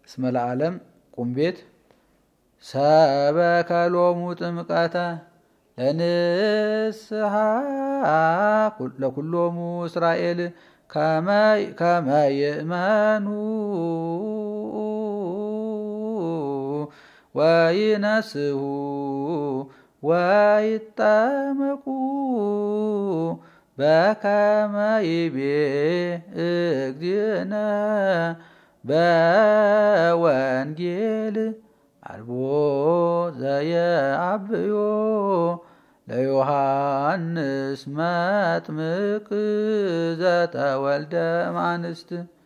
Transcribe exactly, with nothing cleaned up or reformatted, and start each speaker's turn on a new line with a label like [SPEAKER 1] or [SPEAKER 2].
[SPEAKER 1] እስመ ለዓለም ቁም ቤት ሰበከሎሙ ጥምቀተ ለንስሐ ለኩሎሙ እስራኤል ከመ ይእመኑ ወይነስሑ ወይጠመቁ በከመ ይቤ እግዚእነ በወንጌል አልቦ ዘየአብዮ ለዮሐንስ መጥምቅ ዘተወልደ እምአንስት